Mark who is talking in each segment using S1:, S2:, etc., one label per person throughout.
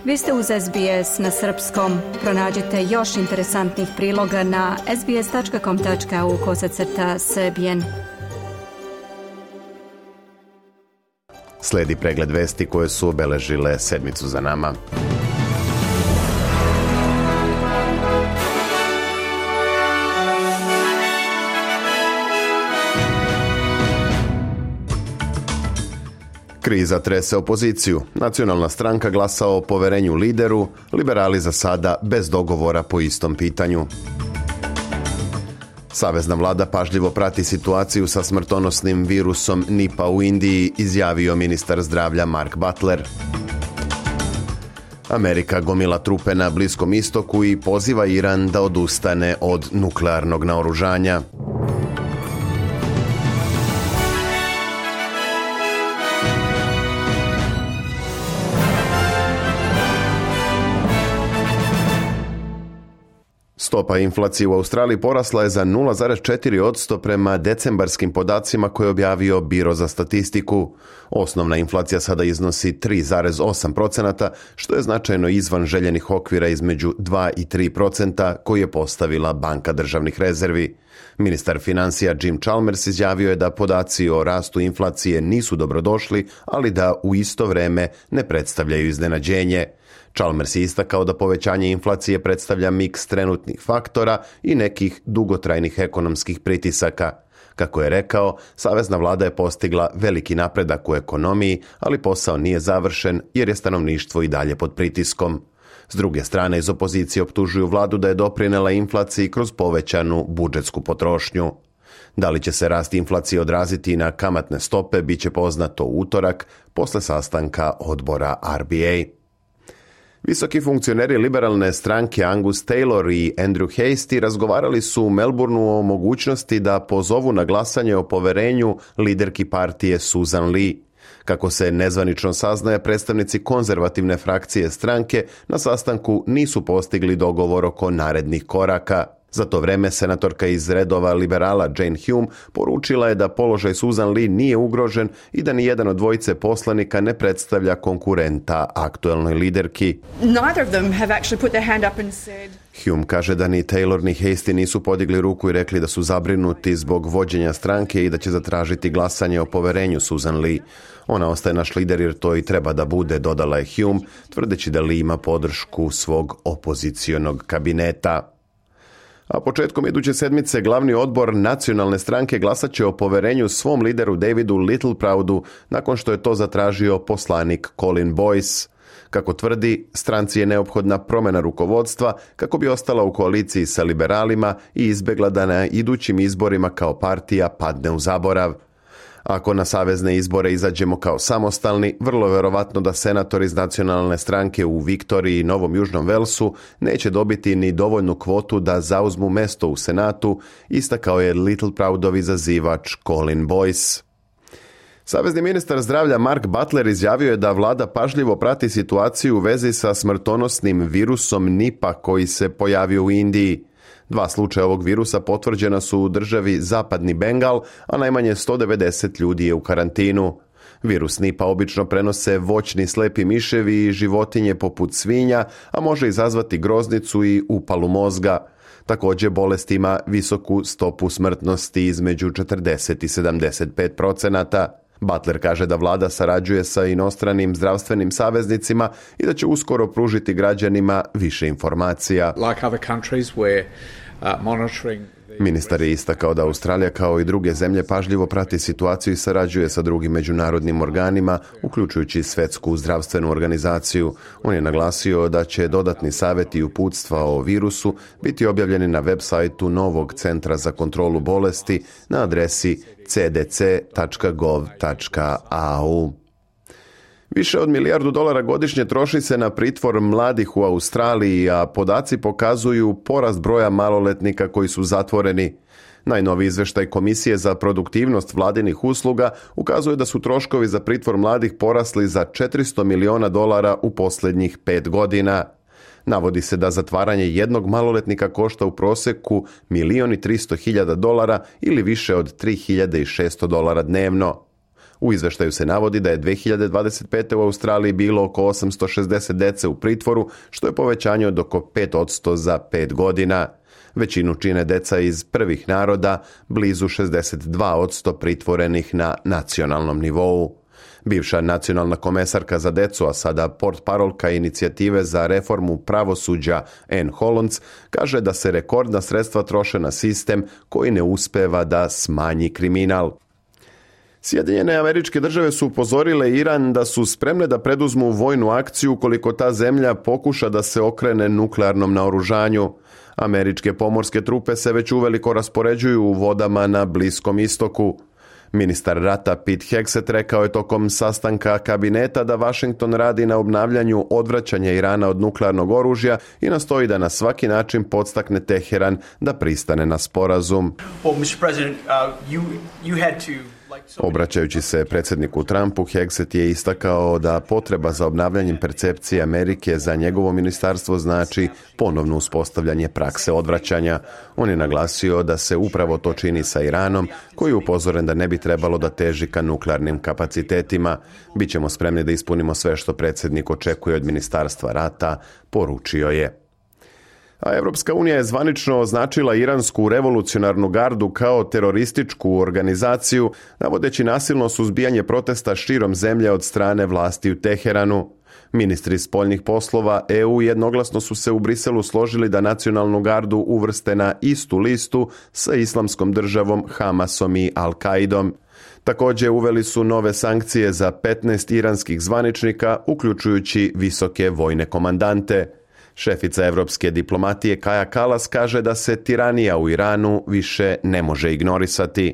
S1: Vi ste uz SBS na srpskom. Pronađite još interesantnih priloga na sbs.com.au/srbijen.
S2: Slijedi pregled vesti koje su obeležile sedmicu za nama. Kriza trese opoziciju. Nacionalna stranka glasa o poverenju lideru, liberali za sada bez dogovora po istom pitanju. Savezna vlada pažljivo prati situaciju sa smrtonosnim virusom Nipa u Indiji, izjavio ministar zdravlja Mark Butler. Amerika gomila trupe na Bliskom istoku i poziva Iran da odustane od nuklearnog naoružanja. Stopa inflacije u Australiji porasla je za 0,4% prema decembarskim podacima koje je objavio Biro za statistiku. Osnovna inflacija sada iznosi 3,8%, što je značajno izvan željenih okvira između 2 i 3% koji je postavila Banka državnih rezervi. Ministar financija Jim Chalmers izjavio je da podaci o rastu inflacije nisu dobrodošli, ali da u isto vrijeme ne predstavljaju iznenađenje. Chalmers je istakao da povećanje inflacije predstavlja miks trenutnih faktora i nekih dugotrajnih ekonomskih pritisaka. Kako je rekao, savezna vlada je postigla veliki napredak u ekonomiji, ali posao nije završen jer je stanovništvo i dalje pod pritiskom. S druge strane, iz opozicije optužuju vladu da je doprinela inflaciji kroz povećanu budžetsku potrošnju. Da li će se rast inflacije odraziti na kamatne stope, bit će poznato u utorak, posle sastanka odbora RBA. Visoki funkcioneri liberalne stranke Angus Taylor i Andrew Hastie razgovarali su u Melbourneu o mogućnosti da pozovu na glasanje o poverenju liderki partije Susan Lee. Kako se nezvanično saznaje, predstavnici konzervativne frakcije stranke na sastanku nisu postigli dogovor oko narednih koraka. Za to vreme senatorka iz redova liberala Jane Hume poručila je da položaj Susan Lee nije ugrožen i da ni jedan od dvojice poslanika ne predstavlja konkurenta aktuelnoj liderki. Hume kaže da ni Taylor ni Hastie nisu podigli ruku i rekli da su zabrinuti zbog vođenja stranke i da će zatražiti glasanje o poverenju Susan Lee. Ona ostaje naš lider jer to i treba da bude, dodala je Hume, tvrdeći da Lee ima podršku svog opozicionog kabineta. A početkom iduće sedmice glavni odbor nacionalne stranke glasat će o poverenju svom lideru Davidu Littleproudu nakon što je to zatražio poslanik Colin Boyce. Kako tvrdi, stranci je neophodna promjena rukovodstva kako bi ostala u koaliciji sa liberalima i izbjegla da na idućim izborima kao partija padne u zaborav. Ako na savezne izbore izađemo kao samostalni, vrlo verovatno da senatori iz nacionalne stranke u Viktoriji i Novom Južnom Velsu neće dobiti ni dovoljnu kvotu da zauzmu mesto u Senatu, istakao je Littleproudovi izazivač Colin Boyce. Savezni ministar zdravlja Mark Butler izjavio je da vlada pažljivo prati situaciju u vezi sa smrtonosnim virusom Nipa koji se pojavio u Indiji. 2 slučaja ovog virusa potvrđena su u državi Zapadni Bengal, a najmanje 190 ljudi je u karantinu. Virus Nipa obično prenose voćni slepi miševi i životinje poput svinja, a može izazvati groznicu i upalu mozga. Također bolest ima visoku stopu smrtnosti između 40 i 75%. Butler kaže da vlada sarađuje sa inostranim zdravstvenim saveznicima i da će uskoro pružiti građanima više informacija. Ministar je istakao da Australija kao i druge zemlje pažljivo prati situaciju i sarađuje sa drugim međunarodnim organima, uključujući Svjetsku zdravstvenu organizaciju. On je naglasio da će dodatni savjeti i uputstva o virusu biti objavljeni na web sajtu novog centra za kontrolu bolesti na adresi cdc.gov.au. Više od $1 milijardu godišnje troši se na pritvor mladih u Australiji, a podaci pokazuju porast broja maloletnika koji su zatvoreni. Najnoviji izvještaj Komisije za produktivnost vladinih usluga ukazuje da su troškovi za pritvor mladih porasli za $400 miliona u posljednjih 5 godina. Navodi se da zatvaranje jednog maloletnika košta u prosjeku $1,300,000 ili više od $3,600 dnevno. U izveštaju se navodi da je 2025. u Australiji bilo oko 860 dece u pritvoru, što je povećanje od oko 5% za 5 godina. Većinu čine deca iz prvih naroda, blizu 62% pritvorenih na nacionalnom nivou. Bivša nacionalna komesarka za decu, a sada portparolka inicijative za reformu pravosuđa Anne Hollands, kaže da se rekordna sredstva troše na sistem koji ne uspeva da smanji kriminal. Sjedinjene Američke Države su upozorile Iran da su spremne da preduzmu vojnu akciju ukoliko ta zemlja pokuša da se okrene nuklearnom naoružanju. Američke pomorske trupe se već uveliko raspoređuju u vodama na Bliskom istoku. Ministar rata Pete Hegseth rekao je tokom sastanka kabineta da Washington radi na obnavljanju odvraćanja Irana od nuklearnog oružja i nastoji da na svaki način podstakne Teheran da pristane na sporazum. Obraćajući se predsjedniku Trumpu, Hegseth je istakao da potreba za obnavljanjem percepcije Amerike za njegovo ministarstvo znači ponovno uspostavljanje prakse odvraćanja. On je naglasio da se upravo to čini sa Iranom, koji je upozoren da ne bi trebalo da teži ka nuklearnim kapacitetima. Bićemo spremni da ispunimo sve što predsjednik očekuje od ministarstva rata, poručio je. A Evropska unija je zvanično označila iransku revolucionarnu gardu kao terorističku organizaciju, navodeći nasilno suzbijanje protesta širom zemlje od strane vlasti u Teheranu. Ministri spoljnih poslova EU jednoglasno su se u Briselu složili da nacionalnu gardu uvrste na istu listu sa Islamskom državom, Hamasom i Al-Kaidom. Također uveli su nove sankcije za 15 iranskih zvaničnika, uključujući visoke vojne komandante. Šefica evropske diplomatije Kaja Kallas kaže da se tiranija u Iranu više ne može ignorisati.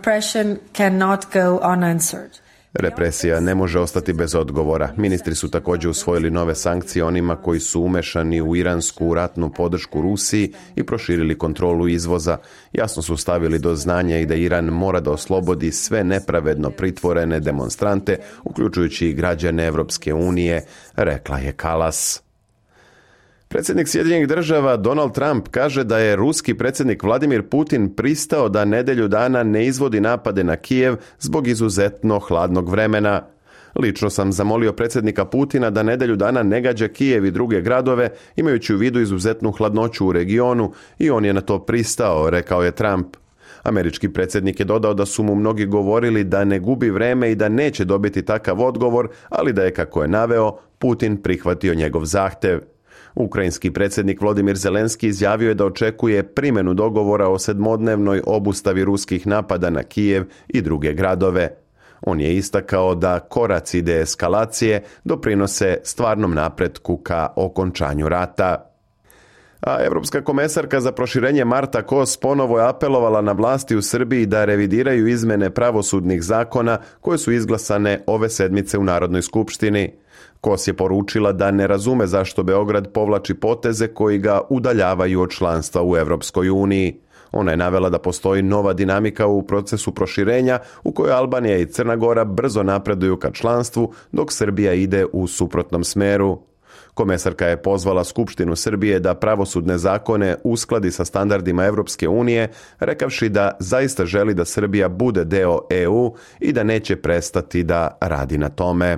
S2: Represija ne može ostati bez odgovora. Ministri su također usvojili nove sankcije onima koji su umešani u iransku ratnu podršku Rusiji i proširili kontrolu izvoza. Jasno su stavili do znanja i da Iran mora da oslobodi sve nepravedno pritvorene demonstrante, uključujući i građane Evropske unije, rekla je Kallas. Predsjednik Sjedinjenih Država Donald Trump kaže da je ruski predsjednik Vladimir Putin pristao da nedjelju dana ne izvodi napade na Kijev zbog izuzetno hladnog vremena. Lično sam zamolio predsjednika Putina da nedjelju dana ne gađa Kijev i druge gradove, imajući u vidu izuzetnu hladnoću u regionu, i on je na to pristao, rekao je Trump. Američki predsjednik je dodao da su mu mnogi govorili da ne gubi vreme i da neće dobiti takav odgovor, ali da je, kako je naveo, Putin prihvatio njegov zahtjev. Ukrajinski predsjednik Volodymyr Zelenski izjavio je da očekuje primjenu dogovora o 7-dnevnoj obustavi ruskih napada na Kijev i druge gradove. On je istakao da koraci deeskalacije doprinose stvarnom napretku ka okončanju rata. A Europska komesarka za proširenje Marta Kos ponovo je apelovala na vlasti u Srbiji da revidiraju izmene pravosudnih zakona koje su izglasane ove sedmice u Narodnoj skupštini. Kos je poručila da ne razume zašto Beograd povlači poteze koji ga udaljavaju od članstva u Europskoj uniji. Ona je navela da postoji nova dinamika u procesu proširenja u kojoj Albanija i Crna Gora brzo napreduju ka članstvu, dok Srbija ide u suprotnom smeru. Komesarka je pozvala Skupštinu Srbije da pravosudne zakone uskladi sa standardima Evropske unije, rekavši da zaista želi da Srbija bude deo EU i da neće prestati da radi na tome.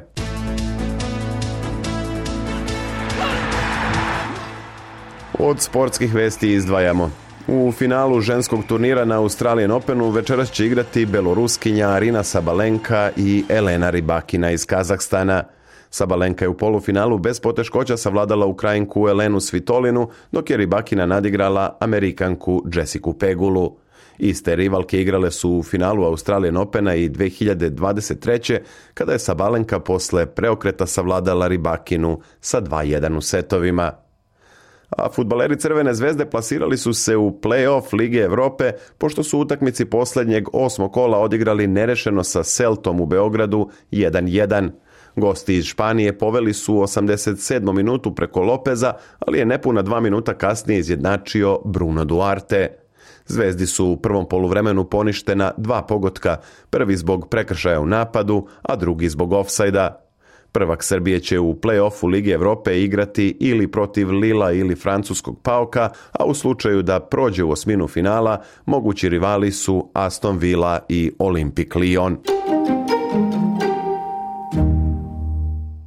S2: Od sportskih vesti izdvajamo. U finalu ženskog turnira na Australian Openu večeras će igrati Beloruskinja Arina Sabalenka i Elena Rybakina iz Kazahstana. Sabalenka je u polufinalu bez poteškoća savladala Ukrajinku Elenu Svitolinu, dok je Rybakina nadigrala Amerikanku Jessicu Pegulu. Iste rivalke igrale su u finalu Australian Opena i 2023. kada je Sabalenka posle preokreta savladala Rybakinu sa 2:1 u setovima. A fudbaleri Crvene zvezde plasirali su se u play-off Lige Evrope pošto su u utakmici posljednjeg 8. kola odigrali nerešeno sa Celtom u Beogradu 1:1. Gosti iz Španije poveli su u 87. minutu preko Lopeza, ali je nepuna 2 minuta kasnije izjednačio Bruno Duarte. Zvezdi su u prvom poluvremenu poništena 2 pogotka, prvi zbog prekršaja u napadu, a drugi zbog ofsajda. Prvak Srbije će u play-offu Lige Evrope igrati ili protiv Lila ili francuskog Pauka, a u slučaju da prođe u osminu finala, mogući rivali su Aston Villa i Olympique Lyon.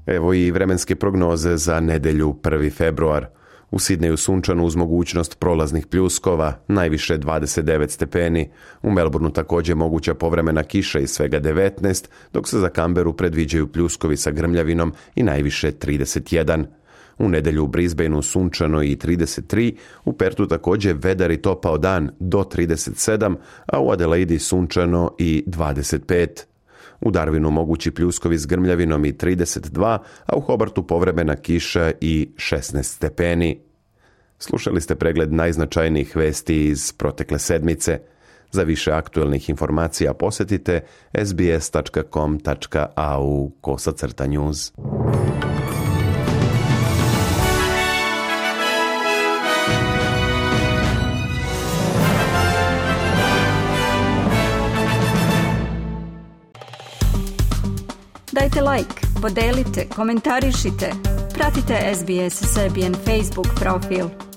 S2: Evo i vremenske prognoze za nedelju 1. februar. U Sidneju sunčano uz mogućnost prolaznih pljuskova, najviše 29 stepeni. U Melbourneu također moguća povremena kiša i svega 19, dok se za Canberru predviđaju pljuskovi sa grmljavinom i najviše 31. U nedelju u Brisbaneu sunčano i 33, u Pertu također vedar i topao dan do 37, a u Adelaidi sunčano i 25. U Darwinu mogući pljuskovi s grmljavinom i 32, a u Hobartu povremena kiša i 16 stepeni. Slušali ste pregled najznačajnijih vesti iz protekle sedmice. Za više aktuelnih informacija posjetite sbs.com.au/news.
S1: Dajte like, podelite, komentarišite. Pratite SBS Serbian Facebook profil.